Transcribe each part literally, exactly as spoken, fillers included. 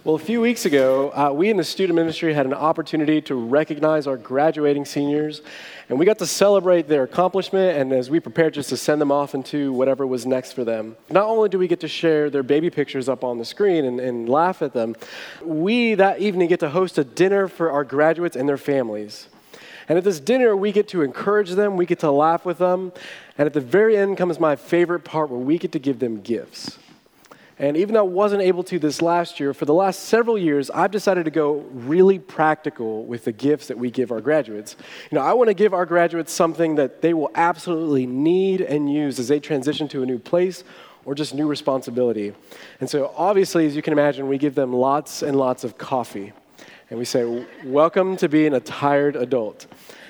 Well, a few weeks ago, uh, we in the student ministry had an opportunity to recognize our graduating seniors, and we got to celebrate their accomplishment, and as we prepared just to send them off into whatever was next for them. Not only do we get to share their baby pictures up on the screen and, and laugh at them, we that evening get to host a dinner for our graduates and their families. And at this dinner, we get to encourage them, we get to laugh with them, and at the very end comes my favorite part where we get to give them gifts. And even though I wasn't able to this last year, for the last several years, I've decided to go really practical with the gifts that we give our graduates. You know, I want to give our graduates something that they will absolutely need and use as they transition to a new place or just new responsibility. And so obviously, as you can imagine, we give them lots and lots of coffee. And we say, welcome to being a tired adult.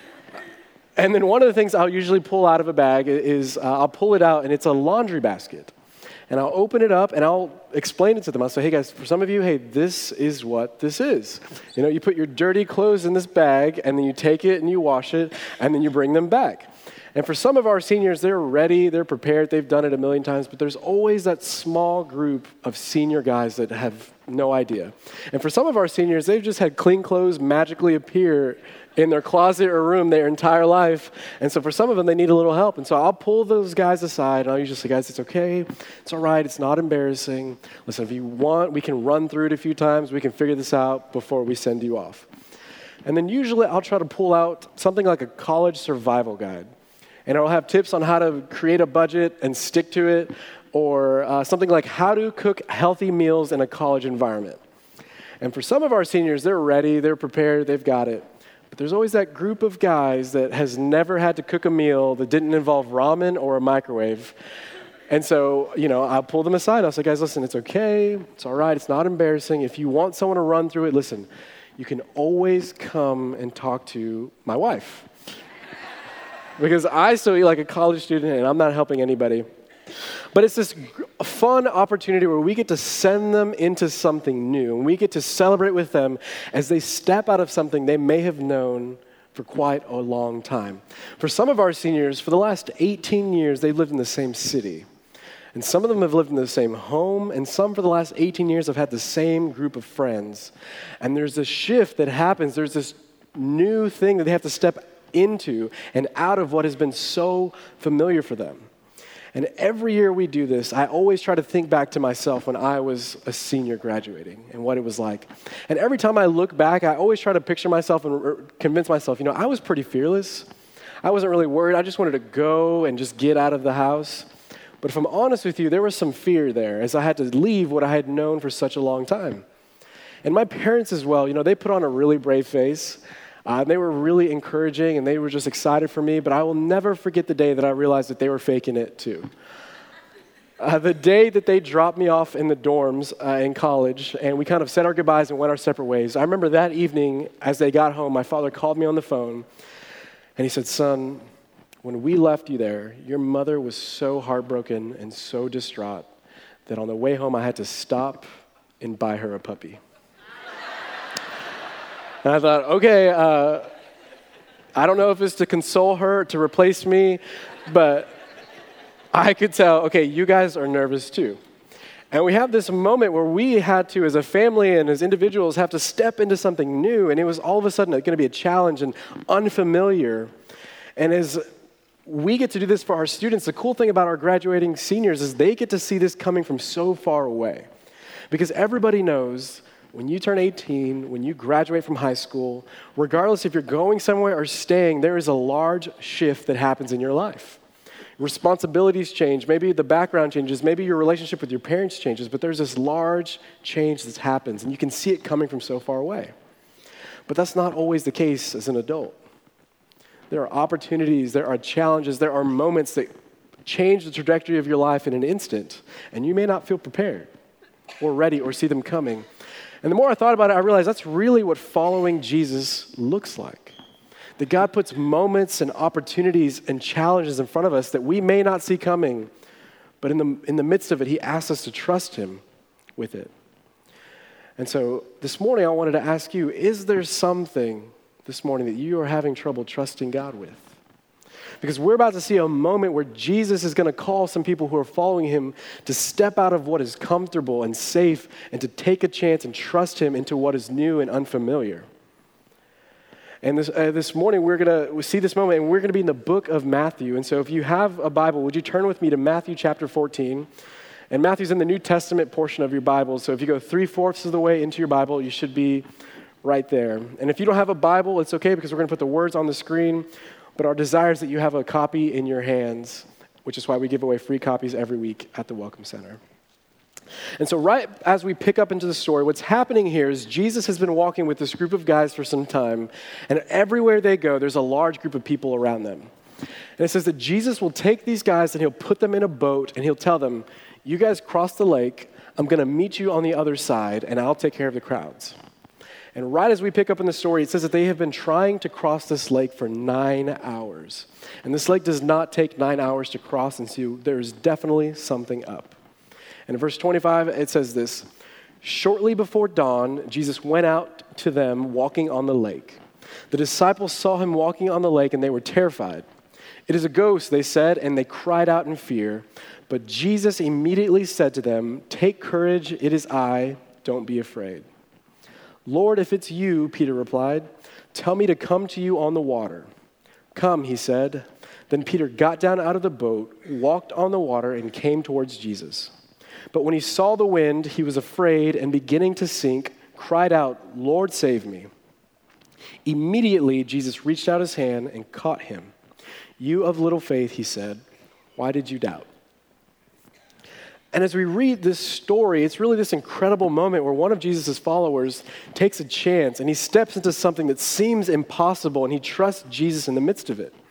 And then one of the things I'll usually pull out of a bag is uh, I'll pull it out, and it's a laundry basket. And I'll open it up, and I'll explain it to them. I'll say, hey, guys, for some of you, hey, this is what this is. You know, you put your dirty clothes in this bag, and then you take it, and you wash it, and then you bring them back. And for some of our seniors, they're ready, they're prepared, they've done it a million times, but there's always that small group of senior guys that have no idea. And for some of our seniors, they've just had clean clothes magically appear in their closet or room their entire life. And so for some of them, they need a little help. And so I'll pull those guys aside, and I'll usually say, guys, it's okay. It's all right. It's not embarrassing. Listen, if you want, we can run through it a few times. We can figure this out before we send you off. And then usually I'll try to pull out something like a college survival guide. And I'll have tips on how to create a budget and stick to it, or uh, something like how to cook healthy meals in a college environment. And for some of our seniors, they're ready, they're prepared, they've got it. But there's always that group of guys that has never had to cook a meal that didn't involve ramen or a microwave. And so, you know, I'll pull them aside. I'll say, guys, listen, it's okay. It's all right. It's not embarrassing. If you want someone to run through it, listen, you can always come and talk to my wife. Because I still eat like a college student, and I'm not helping anybody. But it's this fun opportunity where we get to send them into something new, and we get to celebrate with them as they step out of something they may have known for quite a long time. For some of our seniors, for the last eighteen years, they've lived in the same city. And some of them have lived in the same home, and some for the last eighteen years have had the same group of friends. And there's this shift that happens. There's this new thing that they have to step into and out of what has been so familiar for them. And every year we do this, I always try to think back to myself when I was a senior graduating and what it was like. And every time I look back, I always try to picture myself and convince myself, you know, I was pretty fearless. I wasn't really worried. I just wanted to go and just get out of the house. But if I'm honest with you, there was some fear there as I had to leave what I had known for such a long time. And my parents as well, you know, they put on a really brave face. Uh, they were really encouraging, and they were just excited for me, but I will never forget the day that I realized that they were faking it too. Uh, the day that they dropped me off in the dorms uh, in college, and we kind of said our goodbyes and went our separate ways, I remember that evening as they got home, my father called me on the phone, and he said, son, when we left you there, your mother was so heartbroken and so distraught that on the way home I had to stop and buy her a puppy. And I thought, okay, uh, I don't know if it's to console her, to replace me, but I could tell, okay, you guys are nervous too. And we have this moment where we had to, as a family and as individuals, have to step into something new, and it was all of a sudden going to be a challenge and unfamiliar. And as we get to do this for our students, the cool thing about our graduating seniors is they get to see this coming from so far away. Because everybody knows when you turn eighteen, when you graduate from high school, regardless if you're going somewhere or staying, there is a large shift that happens in your life. Responsibilities change, maybe the background changes, maybe your relationship with your parents changes, but there's this large change that happens, and you can see it coming from so far away. But that's not always the case as an adult. There are opportunities, there are challenges, there are moments that change the trajectory of your life in an instant, and you may not feel prepared or ready or see them coming. And the more I thought about it, I realized that's really what following Jesus looks like. That God puts moments and opportunities and challenges in front of us that we may not see coming, but in the in the midst of it, he asks us to trust him with it. And so this morning, I wanted to ask you, is there something this morning that you are having trouble trusting God with? because we're about to see a moment where Jesus is going to call some people who are following him to step out of what is comfortable and safe and to take a chance and trust him into what is new and unfamiliar. And this, uh, this morning, we're going to see this moment, and we're going to be in the book of Matthew. And so if you have a Bible, would you turn with me to Matthew chapter fourteen? And Matthew's in the New Testament portion of your Bible. So if you go three-fourths of the way into your Bible, you should be right there. And if you don't have a Bible, it's okay because we're going to put the words on the screen. But our desire is that you have a copy in your hands, which is why we give away free copies every week at the Welcome Center. And so right as we pick up into the story, what's happening here is Jesus has been walking with this group of guys for some time, and everywhere they go, there's a large group of people around them. And it says that Jesus will take these guys and he'll put them in a boat and he'll tell them, you guys cross the lake, I'm going to meet you on the other side, and I'll take care of the crowds. And right as we pick up in the story, it says that they have been trying to cross this lake for nine hours. And this lake does not take nine hours to cross, and so there's definitely something up. And in verse twenty-five, it says this, shortly before dawn, Jesus went out to them walking on the lake. The disciples saw him walking on the lake, and they were terrified. It is a ghost, they said, and they cried out in fear. But Jesus immediately said to them, take courage, it is I, don't be afraid. Lord, if it's you, Peter replied, tell me to come to you on the water. Come, he said. Then Peter got down out of the boat, walked on the water, and came towards Jesus. But when he saw the wind, he was afraid and beginning to sink, cried out, Lord, save me. Immediately, Jesus reached out his hand and caught him. You of little faith, he said, why did you doubt? And as we read this story, it's really this incredible moment where one of Jesus' followers takes a chance and he steps into something that seems impossible and he trusts Jesus in the midst of it.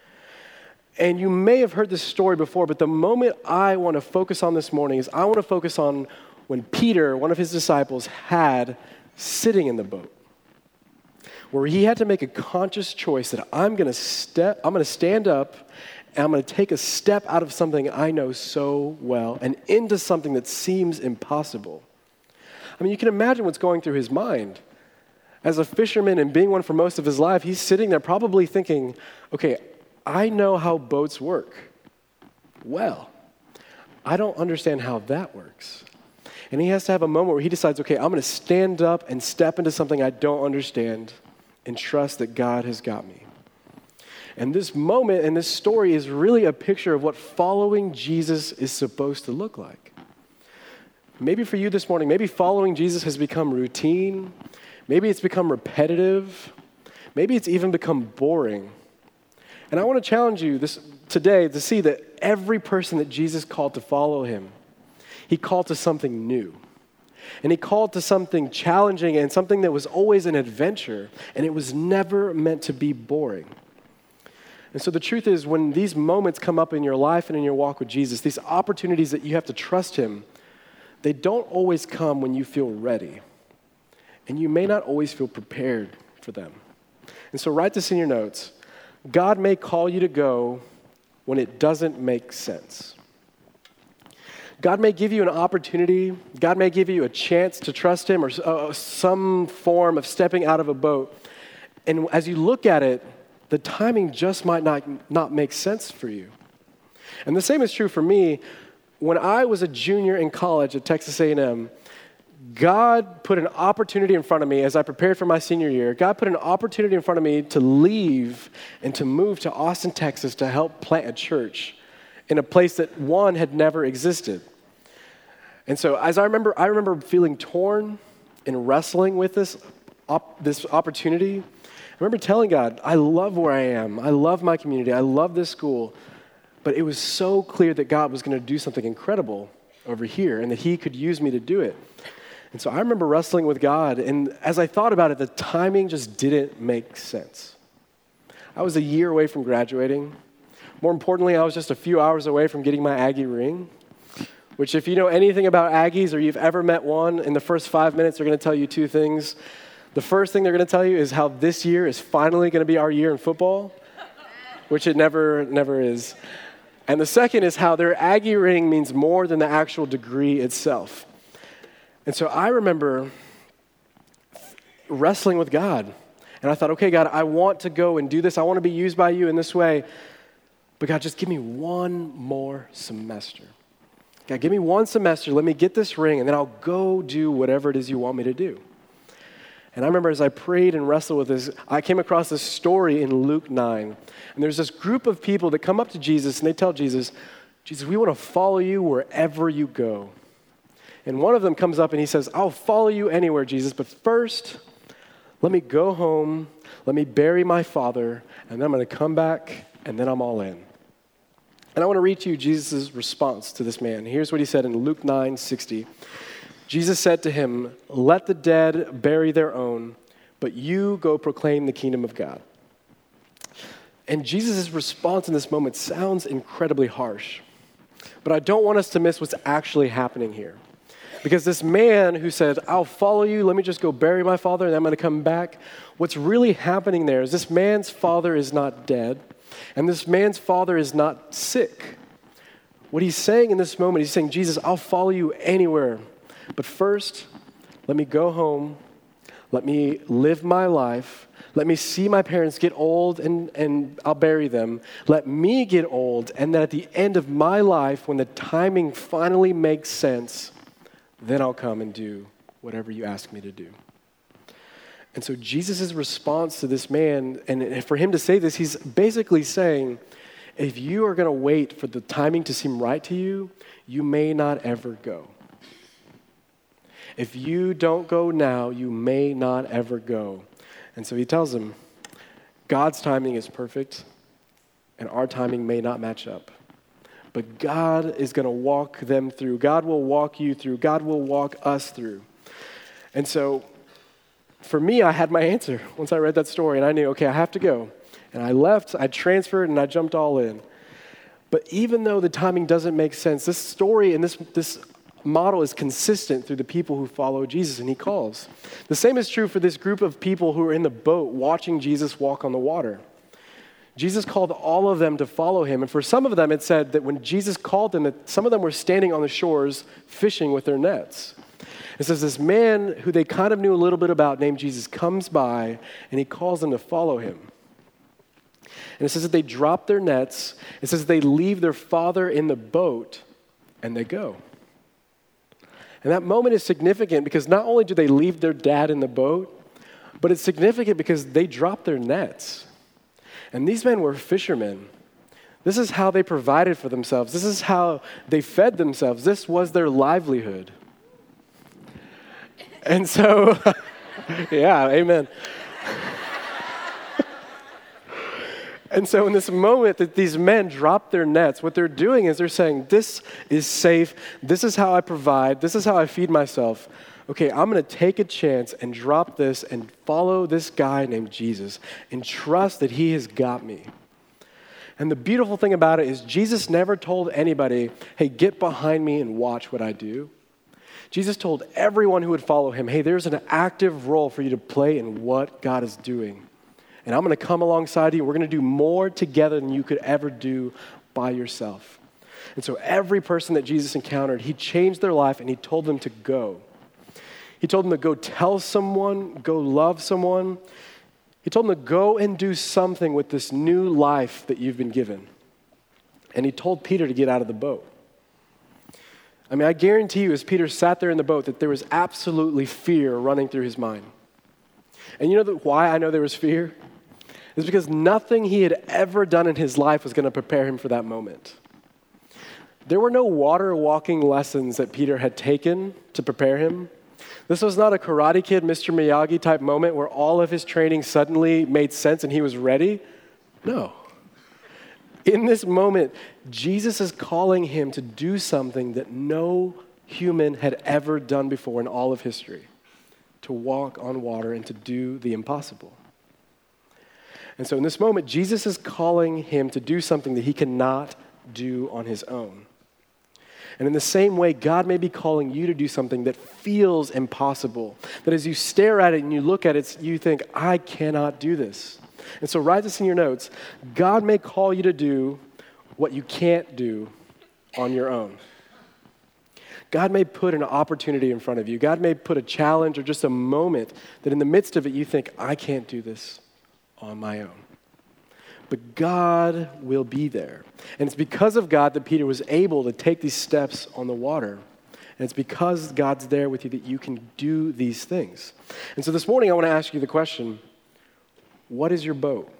And you may have heard this story before, but the moment I want to focus on this morning is I want to focus on when Peter, one of his disciples, had sitting in the boat, where he had to make a conscious choice that I'm going to step, I'm going to stand up, and I'm going to take a step out of something I know so well and into something that seems impossible. I mean, you can imagine what's going through his mind. As a fisherman and being one for most of his life, he's sitting there probably thinking, okay, I know how boats work well. I don't understand how that works. And he has to have a moment where he decides, okay, I'm going to stand up and step into something I don't understand and trust that God has got me. And this moment and this story is really a picture of what following Jesus is supposed to look like. Maybe for you this morning, maybe following Jesus has become routine. Maybe it's become repetitive. Maybe it's even become boring. And I want to challenge you this today to see that every person that Jesus called to follow him, he called to something new. And he called to something challenging and something that was always an adventure, and it was never meant to be boring. And so the truth is, when these moments come up in your life and in your walk with Jesus, these opportunities that you have to trust him, they don't always come when you feel ready. And you may not always feel prepared for them. And so write this in your notes. God may call you to go when it doesn't make sense. God may give you an opportunity. God may give you a chance to trust him or uh, some form of stepping out of a boat. And as you look at it, the timing just might not, not make sense for you. And the same is true for me. When I was a junior in college at Texas A and M, God put an opportunity in front of me as I prepared for my senior year. God put an opportunity in front of me to leave and to move to Austin, Texas to help plant a church in a place that one had never existed. And so as I remember, I remember feeling torn and wrestling with this, op- this opportunity. I remember telling God, I love where I am. I love my community. I love this school. But it was so clear that God was going to do something incredible over here and that he could use me to do it. And so I remember wrestling with God, and as I thought about it, the timing just didn't make sense. I was a year away from graduating. More importantly, I was just a few hours away from getting my Aggie ring, which if you know anything about Aggies or you've ever met one, in the first five minutes they're going to tell you two things. The first thing they're going to tell you is how this year is finally going to be our year in football, which it never, never is. And the second is how their Aggie ring means more than the actual degree itself. And so I remember wrestling with God. And I thought, okay, God, I want to go and do this. I want to be used by you in this way. but God, just give me one more semester. God, give me one semester. Let me get this ring, and then I'll go do whatever it is you want me to do. And I remember as I prayed and wrestled with this, I came across this story in Luke nine. And there's this group of people that come up to Jesus, and they tell Jesus, Jesus, we want to follow you wherever you go. And one of them comes up and he says, I'll follow you anywhere, Jesus, but first, let me go home, let me bury my father, and then I'm going to come back, and then I'm all in. And I want to read to you Jesus' response to this man. Here's what he said in Luke nine sixty. Jesus said to him, let the dead bury their own, but you go proclaim the kingdom of God. And Jesus' response in this moment sounds incredibly harsh, but I don't want us to miss what's actually happening here. Because this man who said, I'll follow you, let me just go bury my father, and I'm going to come back, what's really happening there is this man's father is not dead, and this man's father is not sick. What he's saying in this moment, he's saying, Jesus, I'll follow you anywhere, but first, let me go home, let me live my life, let me see my parents get old, and, and I'll bury them. Let me get old, and then at the end of my life, when the timing finally makes sense, then I'll come and do whatever you ask me to do. And so Jesus' response to this man, and for him to say this, he's basically saying, if you are going to wait for the timing to seem right to you, you may not ever go. If you don't go now, you may not ever go. And so he tells him, God's timing is perfect, and our timing may not match up. But God is going to walk them through. God will walk you through. God will walk us through. And so for me, I had my answer once I read that story, and I knew, okay, I have to go. And I left, I transferred, and I jumped all in. But even though the timing doesn't make sense, this story and this, this model is consistent through the people who follow Jesus, and he calls. The same is true for this group of people who are in the boat watching Jesus walk on the water. Jesus called all of them to follow him. And for some of them, it said that when Jesus called them, that some of them were standing on the shores fishing with their nets. It says this man who they kind of knew a little bit about named Jesus comes by, and he calls them to follow him. And it says that they drop their nets. It says that they leave their father in the boat, and they go. And that moment is significant because not only do they leave their dad in the boat, but it's significant because they drop their nets. And these men were fishermen. This is how they provided for themselves. This is how they fed themselves. This was their livelihood. And so, yeah, amen. And so in this moment that these men drop their nets, what they're doing is they're saying, this is safe. This is how I provide. This is how I feed myself. Okay, I'm going to take a chance and drop this and follow this guy named Jesus and trust that he has got me. And the beautiful thing about it is Jesus never told anybody, hey, get behind me and watch what I do. Jesus told everyone who would follow him, hey, there's an active role for you to play in what God is doing. And I'm going to come alongside you. We're going to do more together than you could ever do by yourself. And so every person that Jesus encountered, he changed their life and he told them to go. He told them to go tell someone, go love someone. He told them to go and do something with this new life that you've been given. And he told Peter to get out of the boat. I mean, I guarantee you as Peter sat there in the boat that there was absolutely fear running through his mind. And you know why I know there was fear? It's because nothing he had ever done in his life was going to prepare him for that moment. There were no water walking lessons that Peter had taken to prepare him. This was not a Karate Kid, Mister Miyagi type moment where all of his training suddenly made sense and he was ready. No. In this moment, Jesus is calling him to do something that no human had ever done before in all of history, to walk on water and to do the impossible. And so in this moment, Jesus is calling him to do something that he cannot do on his own. And in the same way, God may be calling you to do something that feels impossible, that as you stare at it and you look at it, you think, I cannot do this. And so write this in your notes. God may call you to do what you can't do on your own. God may put an opportunity in front of you. God may put a challenge or just a moment that in the midst of it you think, I can't do this on my own. but God will be there. And it's because of God that Peter was able to take these steps on the water. And it's because God's there with you that you can do these things. And so this morning I want to ask you the question, what is your boat?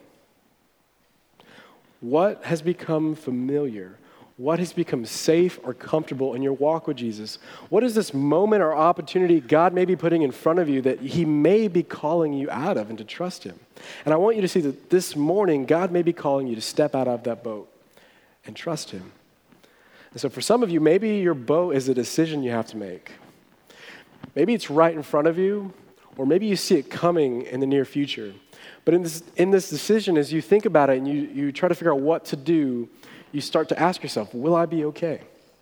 What has become familiar? What has become safe or comfortable in your walk with Jesus? What is this moment or opportunity God may be putting in front of you that he may be calling you out of and to trust him? And I want you to see that this morning, God may be calling you to step out of that boat and trust him. And so for some of you, maybe your boat is a decision you have to make. Maybe it's right in front of you, or maybe you see it coming in the near future. But in this, in this decision, as you think about it and you, you try to figure out what to do, you start to ask yourself, will I be okay?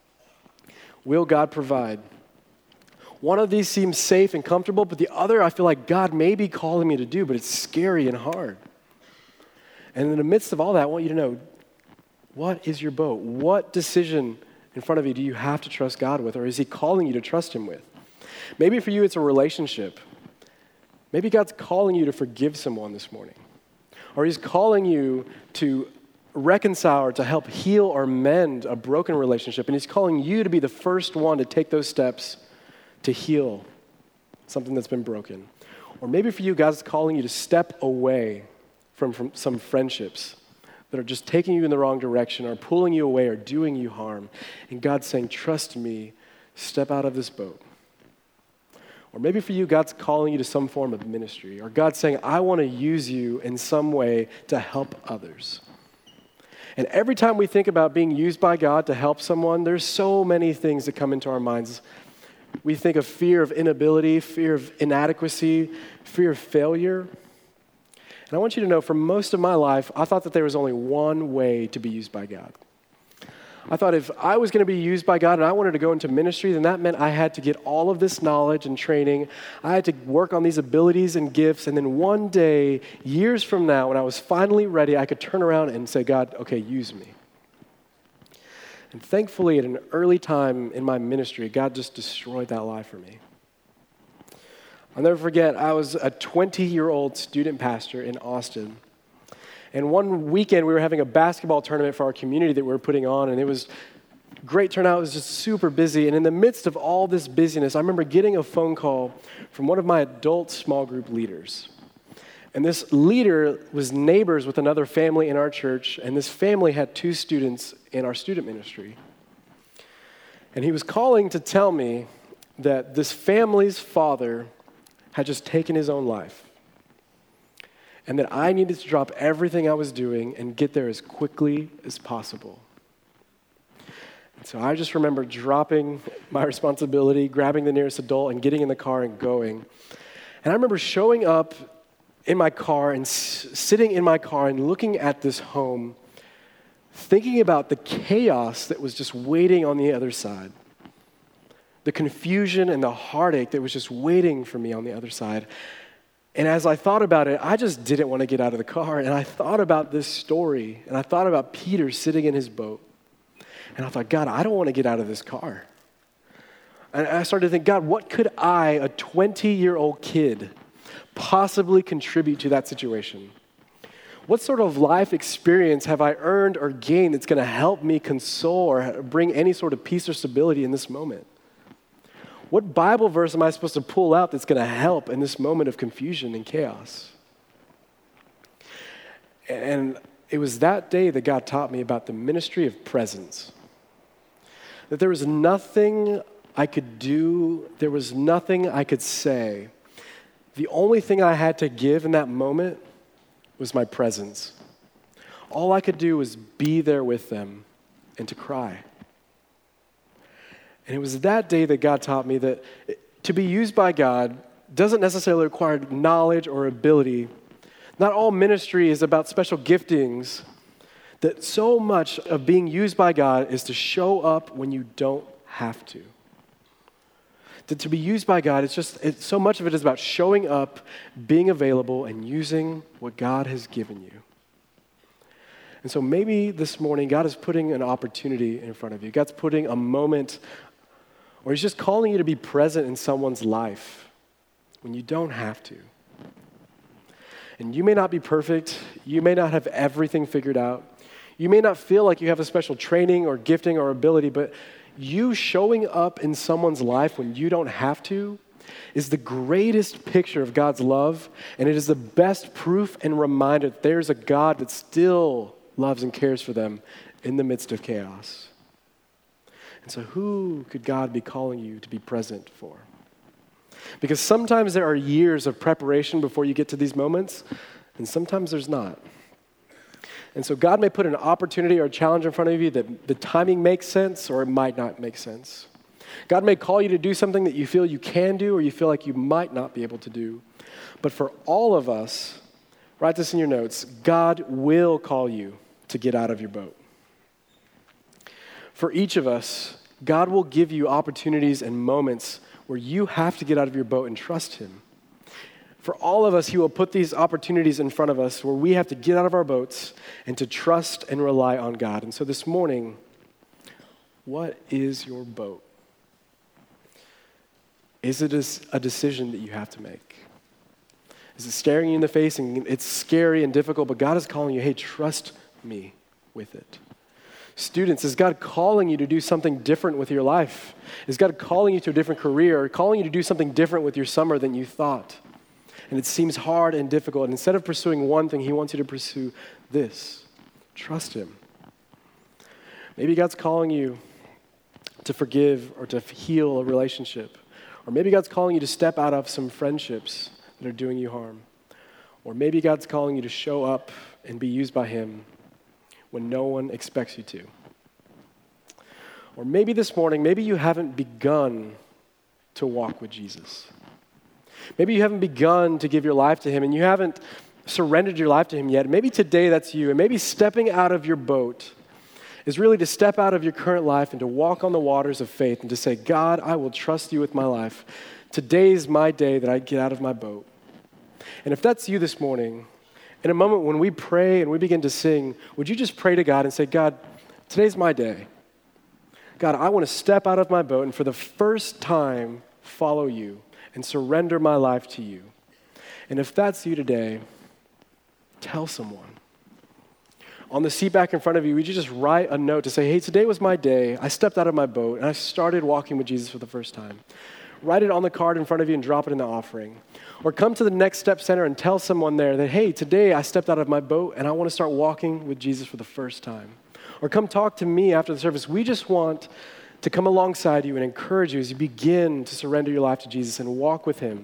Will God provide? One of these seems safe and comfortable, but the other I feel like God may be calling me to do, but it's scary and hard. And in the midst of all that, I want you to know, what is your boat? What decision in front of you do you have to trust God with, or is he calling you to trust him with? Maybe for you it's a relationship. Maybe God's calling you to forgive someone this morning. Or he's calling you to reconcile or to help heal or mend a broken relationship. And he's calling you to be the first one to take those steps to heal something that's been broken. Or maybe for you, God's calling you to step away from, from some friendships that are just taking you in the wrong direction or pulling you away or doing you harm. And God's saying, trust me, step out of this boat. Or maybe for you, God's calling you to some form of ministry. Or God's saying, I want to use you in some way to help others. And every time we think about being used by God to help someone, there's so many things that come into our minds. We think of fear of inability, fear of inadequacy, fear of failure. And I want you to know, for most of my life, I thought that there was only one way to be used by God. I thought if I was going to be used by God and I wanted to go into ministry, then that meant I had to get all of this knowledge and training. I had to work on these abilities and gifts. And then one day, years from now, when I was finally ready, I could turn around and say, God, okay, use me. And thankfully, at an early time in my ministry, God just destroyed that lie for me. I'll never forget, I was a twenty-year-old student pastor in Austin. And one weekend, we were having a basketball tournament for our community that we were putting on, and it was great turnout. It was just super busy. And in the midst of all this busyness, I remember getting a phone call from one of my adult small group leaders. And this leader was neighbors with another family in our church, and this family had two students in our student ministry. And he was calling to tell me that this family's father had just taken his own life, and that I needed to drop everything I was doing and get there as quickly as possible. And so I just remember dropping my responsibility, grabbing the nearest adult, and getting in the car and going. And I remember showing up in my car and s- sitting in my car and looking at this home, thinking about the chaos that was just waiting on the other side, the confusion and the heartache that was just waiting for me on the other side. And as I thought about it, I just didn't want to get out of the car. And I thought about this story, and I thought about Peter sitting in his boat. And I thought, God, I don't want to get out of this car. And I started to think, God, what could I, a twenty-year-old kid, possibly contribute to that situation? What sort of life experience have I earned or gained that's going to help me console or bring any sort of peace or stability in this moment? What Bible verse am I supposed to pull out that's going to help in this moment of confusion and chaos? And it was that day that God taught me about the ministry of presence. That there was nothing I could do, there was nothing I could say. The only thing I had to give in that moment was my presence. All I could do was be there with them and to cry. And it was that day that God taught me that to be used by God doesn't necessarily require knowledge or ability. Not all ministry is about special giftings. That so much of being used by God is to show up when you don't have to. That to be used by God, it's just, it's, so much of it is about showing up, being available, and using what God has given you. And so maybe this morning, God is putting an opportunity in front of you. God's putting a moment, or he's just calling you to be present in someone's life when you don't have to. And you may not be perfect. You may not have everything figured out. You may not feel like you have a special training or gifting or ability, but you showing up in someone's life when you don't have to is the greatest picture of God's love, and it is the best proof and reminder that there's a God that still loves and cares for them in the midst of chaos. And so who could God be calling you to be present for? Because sometimes there are years of preparation before you get to these moments, and sometimes there's not. And so God may put an opportunity or a challenge in front of you that the timing makes sense or it might not make sense. God may call you to do something that you feel you can do or you feel like you might not be able to do. But for all of us, write this in your notes, God will call you to get out of your boat. For each of us, God will give you opportunities and moments where you have to get out of your boat and trust him. For all of us, he will put these opportunities in front of us where we have to get out of our boats and to trust and rely on God. And so this morning, what is your boat? Is it a decision that you have to make? Is it staring you in the face and it's scary and difficult, but God is calling you, hey, trust me with it. Students, is God calling you to do something different with your life? Is God calling you to a different career or calling you to do something different with your summer than you thought? And it seems hard and difficult. And instead of pursuing one thing, he wants you to pursue this. Trust him. Maybe God's calling you to forgive or to heal a relationship. Or maybe God's calling you to step out of some friendships that are doing you harm. Or maybe God's calling you to show up and be used by him when no one expects you to. Or maybe this morning, maybe you haven't begun to walk with Jesus. Maybe you haven't begun to give your life to him and you haven't surrendered your life to him yet. Maybe today that's you. And maybe stepping out of your boat is really to step out of your current life and to walk on the waters of faith and to say, God, I will trust you with my life. Today's my day that I get out of my boat. And if that's you this morning, in a moment when we pray and we begin to sing, would you just pray to God and say, God, today's my day. God, I want to step out of my boat and for the first time follow you and surrender my life to you. And if that's you today, tell someone. On the seat back in front of you, would you just write a note to say, hey, today was my day. I stepped out of my boat and I started walking with Jesus for the first time. Write it on the card in front of you and drop it in the offering. Or come to the Next Step Center and tell someone there that, hey, today I stepped out of my boat and I want to start walking with Jesus for the first time. Or come talk to me after the service. We just want to come alongside you and encourage you as you begin to surrender your life to Jesus and walk with him.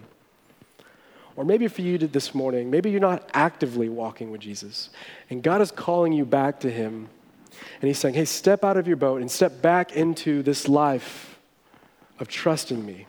Or maybe for you this morning, maybe you're not actively walking with Jesus, and God is calling you back to him, and he's saying, hey, step out of your boat and step back into this life of trusting me.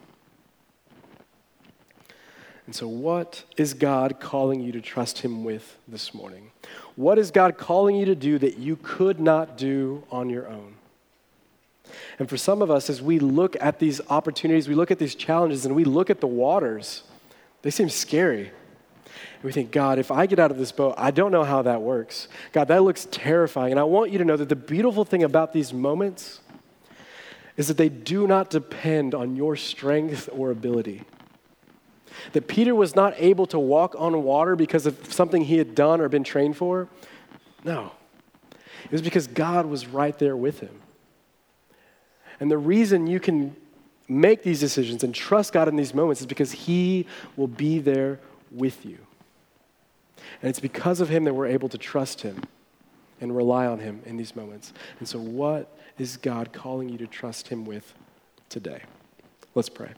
And so what is God calling you to trust him with this morning? What is God calling you to do that you could not do on your own? And for some of us, as we look at these opportunities, we look at these challenges, and we look at the waters, they seem scary. And we think, God, if I get out of this boat, I don't know how that works. God, that looks terrifying. And I want you to know that the beautiful thing about these moments is that they do not depend on your strength or ability. That Peter was not able to walk on water because of something he had done or been trained for. No. It was because God was right there with him. And the reason you can make these decisions and trust God in these moments is because he will be there with you. And it's because of him that we're able to trust him and rely on him in these moments. And so what is God calling you to trust him with today? Let's pray.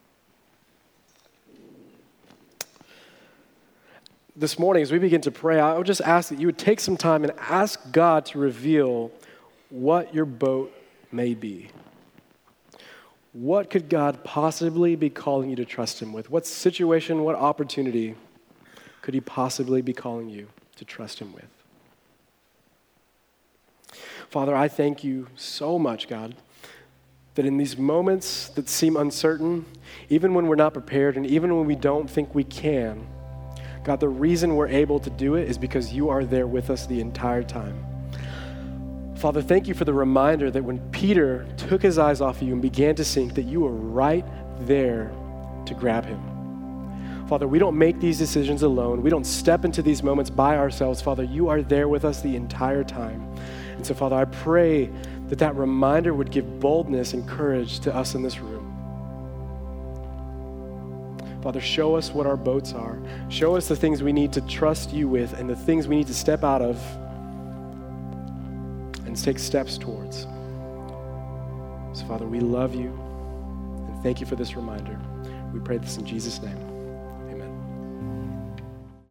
This morning, as we begin to pray, I would just ask that you would take some time and ask God to reveal what your boat may be. What could God possibly be calling you to trust him with? What situation, what opportunity could he possibly be calling you to trust him with? Father, I thank you so much, God, that in these moments that seem uncertain, even when we're not prepared and even when we don't think we can, God, the reason we're able to do it is because you are there with us the entire time. Father, thank you for the reminder that when Peter took his eyes off of you and began to sink, that you were right there to grab him. Father, we don't make these decisions alone. We don't step into these moments by ourselves. Father, you are there with us the entire time. And so, Father, I pray that that reminder would give boldness and courage to us in this room. Father, show us what our boats are. Show us the things we need to trust you with and the things we need to step out of and take steps towards. So, Father, we love you and thank you for this reminder. We pray this in Jesus' name.